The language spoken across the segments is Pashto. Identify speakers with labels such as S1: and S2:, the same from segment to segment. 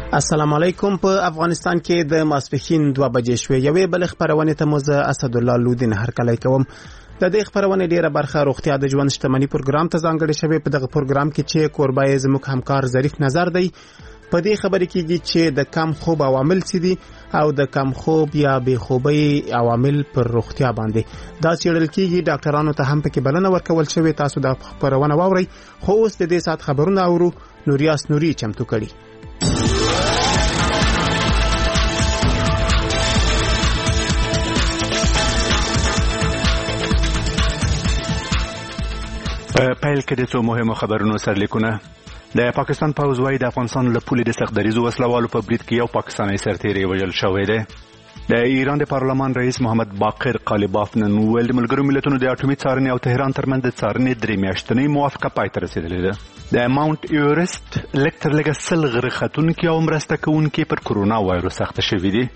S1: السلام علیکم. په افغانستان کې د ماسپښین 2 بجې شوې. یوې بل خبرونه ته مو زه اسد الله لودین هرکلی کوم. د دې خبرونه ډیره برخه روغتیا د ژوند شتمنۍ پروګرام ته ځانګړې شوې. په دغه پروګرام کې چې کوربای زموږ همکار ظریف نظر دی په دې خبرې کېږي چې د کم خوب عوامل څه دي او د کم خوب یا بې خوبۍ عوامل پر روغتیا باندې دا څېړل کېږي. ډاکټرانو ته هم پکې بلنه ورکول شوې. تاسو د خبرونه واورئ. خو اوس د دې سات خبرونه اورو. نوریاس نوري چمتو کړي.
S2: پیل کې د څو مهمو خبرونو سرلیکونه. د پاکستان پوځ وايي د افغانستان له پولې د سختدریزو وسلوالو په برید کې یو پاکستاني سرتیری وژل شوی دی. د ایران د پارلمان رئیس محمد باقر قالیباف نن ویل د ملګرو ملتونو د اټومي څارنې او تهران ترمنځ د څارنې 3 میاشتنۍ موافقه پای ته رسیدلې ده. د ماونټ ایورست لکتر لګه سل غره ختونکي او مرسته کوونکي پر کورونا وایروس اخته شوي دي.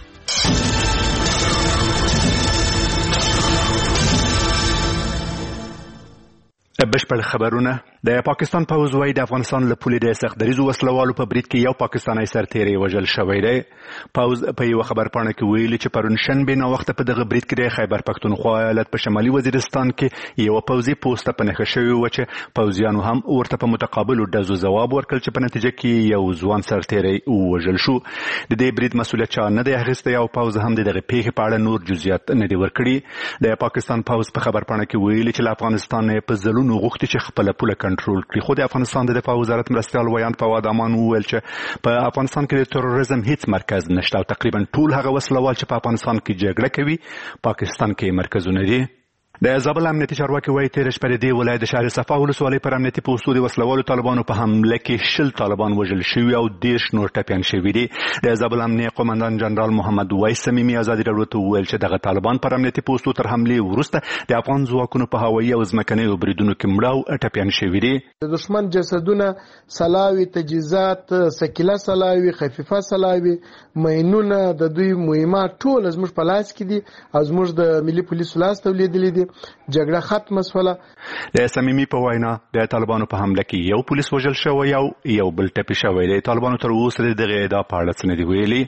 S2: بشپړ خبرونه. د پاکستان پوځ وايي د افغانستان له پولې د سختدریزو وسلوالو په برید کې یو پاکستاني سرتیری وژل شوی دی. پوځ په یو خبرپاڼه کې ویلي چې پرون شنبه ناوخته په دغه برید کې د خیبر پختونخوا ایالت په شمالي وزیرستان کې یو پوځي پوسټ په نښه شوی و چې پوځیانو هم ورته په متقابل ډزو ځواب ورکړ چې په نتیجه کې یو ځوان سرتیری وژل شو. د دې برید مسؤلیت چا نه دی اخیستی او پوځ هم دغه پیښې په اړه نور جزئیات نه دی ورکړي. د پاکستان پوځ په خبرپاڼه کې ویلي چې له افغانستان په ځلونو غوښتي چې خپل پوله کنټرول کړي. خو د افغانستان د دفاع وزارت مرستیال ویان فواد امان وویل چې په افغانستان کې د تروریزم هیڅ مرکز نشته او تقریبا ټول هغه وسلوال چې په افغانستان کې جګړه کوي پاکستان کې مرکزونه دي. د زابل امنیتي چارواکي وايي تېره شپه د دې ولایت د شهر صفا ولسوالۍ پر امنیتي پوستو د وسلوالو طالبانو په حمله کې 60 طالبان وژل شوي او 10 نور ټپیان شوي دي. د زابل امنیه قومندان جنرال محمد وایس صمیمي ازادي راډیو ته وویل چې دغه طالبان پر امنیتي پوستو تر حملې وروسته د افغان ځواکونو په هوایي او ځمکنیو بریدونو کې مړه او ټپیان شوي دي.
S3: د دشمن جسدونه، سلاوي، تجهیزات، سکیله سلاوي، خفیفه سلاوي، مینونه، د دوی مهمات ټول زموږ په لاس کې دي او زموږ د ملي پولیسو لاس ته ولیدلې دي. جګړه ختمه شوله.
S2: د صمیمي په وینا د طالبانو په حمله کې یو پولیس وژل شوی او یو بل ټپي شوی دی. طالبانو تر اوسه دغه ادعا په اړه څه نه دي ویلي.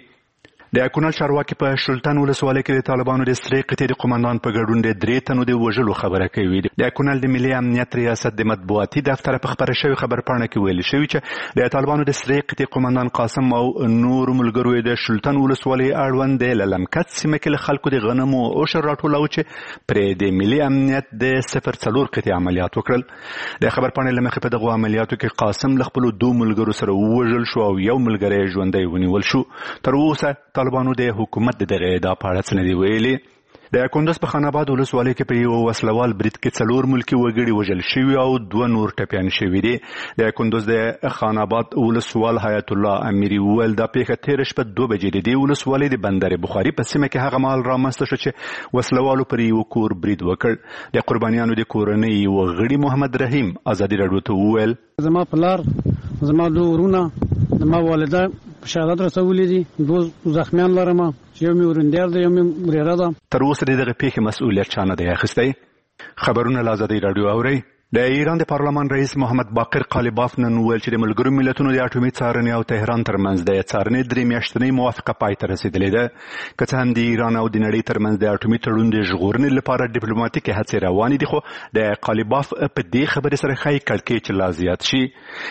S2: د کونړ چارواکي په شلتن ولسوالۍ کې د طالبانو د سرې قطعې د قومندان په ګډون د 3 تنو د وژلو خبره کوي. د کونړ د ملي امنیت ریاست د مطبوعاتي دفتر په خبره شوی خبرپاڼه کې ویل شوی چې د طالبانو د سرې قطعې قومندان قاسم او نور ملګرو د شلتن ولسوالۍ اړوند د لمکت سیمه کې خلکو د غنمو او شر راټولو چې پر د ملي امنیت د 04 قطعې عملیات وکړل. د خبرپاڼې لمخې په دغه عملیاتو کې قاسم له خپل 2 ملګرو سره وژل شو او یو ملګری ژوندی ونیول شو. تر اوسه طالبانو د حکومت دغه ادعا په اړه څه نه دي ویلي. د کندز په خان آباد ولسوالۍ کې په یو وسلوال برید کې 4 ملکي وګړي وژل شوي او 2 نور ټپیان شوي دي. د کندز د خان آباد ولسوال حیات الله امیری وویل دا پیښه تېره شپه 2 بجې د دې ولسوالۍ د بندر بخاري په سیمه کې هغه مهال رامنځته شو چې وسلوالو پر یو کور برید وکړ. د قربانیانو د کورنۍ یو غړي محمد رحیم ازادي راډیو ته وویل
S4: زما پلار، زما 2 ورونه، زما والده شهادت رسولې دي، 2 زخمیان لرم چې یو مې ورندیار دی یو مې وريره ده.
S2: تر اوسه دغه پیښې مسؤلیت چا نه دی اخیستی. خبرونه له ازادي راډیو اورئ. د ایران د پارلمان رئیس محمد باقر قالیباف نن ویل چې د ملګرو ملتونو د اټومي څارنې او تهران ترمنځ د څارنې 3 میاشتنۍ موافقه پای ته رسیدلې ده. که څه هم د ایران او د نړۍ ترمنځ د اټومي تړون د ژغورنې لپاره ډیپلوماټیکې هڅې روانې دي، خو د قالیباف په دې خبرې سره ښایي کړکېچ لا زیات شي.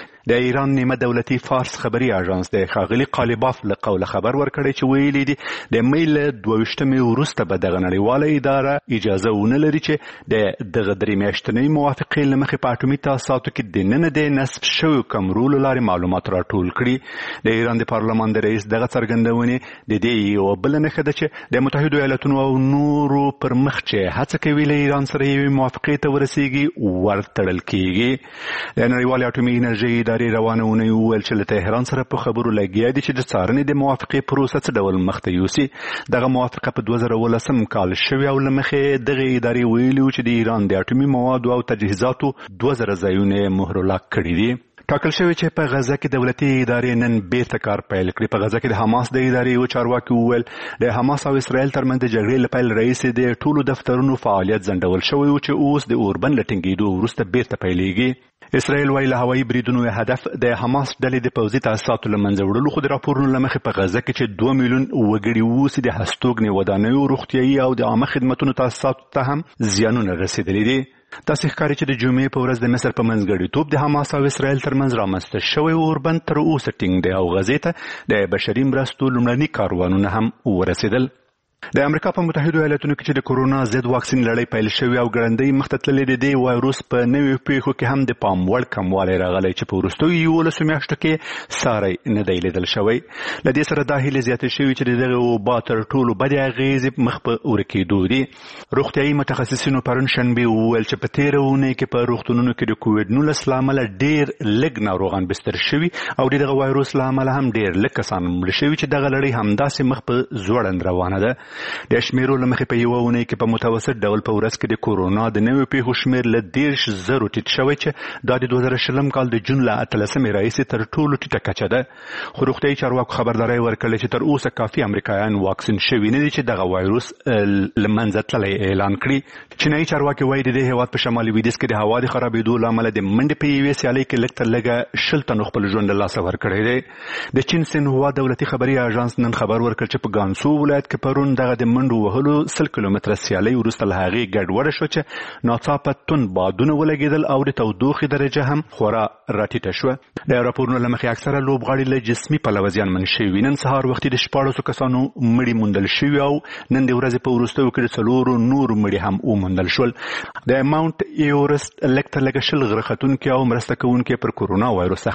S2: د ایران نیمه دولتي فارس خبري اژانس د ښاغلي قالیباف له قوله خبر ورکړی چې ویلي دي د مې له 22 وروسته به دغه نړیواله اداره اجازه ونه لري چې د دغه 3 میاشتنۍ موافقې له مخې په اټومي تاسیساتو کې د نن د نصب شویو کمرو له لارې معلومات راټول کړي. د ایران د پارلمان د رئیس دغه څرګندونې د دې یوه بله نښه ده چې د متحدو ایالتونو او نورو پر مخ چې هڅه کوي له ایران سره یوې موافقې ته ورسیږي ورتړل کیږي. د نړیوالې اټومي انرژۍ ادارې روانه اونۍ وویل چې له تهران سره په خبرو لګیا دي چې د څارنې د موافقې پروسه څه ډول مخته یوسي. دغه موافقه په 2018 کال شوې او له مخې دغه ادارې ویلي چې د ایران د اټومي موادو او تجهیزاتو 2000 ځایونه مهرلاک کړي دي. ټاکل شوی چې په غزه کې دولتي ادارې نن بیرته کار پیل کړي. په غزه کې د حماس د ادارې یو چارواکي وویل د حماس او اسرائیل ترمنځ د جګړې له پیل راهیسې د ټولو دفترونو فعالیت ځنډول شوی و چې اوس د اوربند له ټینګېدو وروسته بیرته پیلېږي. اسرائیل وايي له هوایي بریدونو هدف د حماس ډلې د پوځي تاسیساتو له منځه وړلو، خو د راپورونو له مخې په غزه کې چې 2 میلیون وګړي اوسي د هستوګنې ودانیو، روغتیايي او د عامه خدماتو تاسیساتو ته هم زیانونه رسیدلي دي. تاسې ښکاري چې د جمعې په ورځ د مصر په منځګړیتوب د حماس او اسرائیل ترمنځ رامنځته شوی اوربند تر اوسه ټینګ دی او غزې ته د بشري مرستو لومړني کاروانونه هم ورسېدل. د امریکا په متحده ایالاتونو کې چې د کورونا ضد واکسین لړۍ پیل شوې او ګړندۍ مخته تللې د دې وایروس په نویو پیښو کې هم د پام وړ کموالی راغلی چې په وروستیو 11 میاشتو کې ساری نه دی لیدل شوی. له دې سره دا هیلې زیاتې شوي چې د دغه وبا تر ټولو بدې اغېزې مخ په ورکېدو دي. روغتیايي متخصصینو پرون شنبې وویل چې په تېره اونۍ کې په روغتونونو کې د کووډ-19 له امله ډېر لږ ناروغان بستر شوي او د دغه وایروس له امله هم ډېر لږ کسان مړه شوي چې دغه لړۍ همداسې مخ په ځوړند روانه ده. د شمیرو له مخې په یوه اونۍ کې په متوسط ډول په ورځ کې د کورونا د نویو پیښو شمیر له 10,000 ټیټ شوی چې دا د 2020 کال د جون له 18 راهیسې تر ټولو ټیټه کچه ده. خو روغتیايي چارواکو خبرداری ورکړې چې تر اوسه کافي امریکایان واکسین شوي نه دي چې دغه وایروس له منځه تللی اعلان کړي. چینایي چارواکي وایي د دې هېواد په شمالي لویدیځ کې د هوا د خرابېدو له امله د منډې په یوې سیالۍ کې لږ تر لږه 10 تنو خپل ژوند له لاسه ورکړی دی. د چین سینهوا دولتي خبري اژانس نن خبر ورکړ چې په ګانسو ولایت کې پرون دغه د منډو وهلو 100 کیلومتره سیالۍ وروسته له هغې ګډوډه شوه چې ناڅاپه توند بادونه ولګېدل او د تودوخې درجه هم خورا راټیټه شوه. د راپورونو له مخې اکثره لوبغاړي له جسمي پلوه زیانمن شوي. نن سهار وختي د 14 کسانو مړي موندل شوي او نن د ورځې په وروستیو کې د 4 نور مړي هم وموندل شول. د ماونټ ایورست لږ تر لږه 20 غره ختونکي او مرسته کوونکي پر کورونا وایروس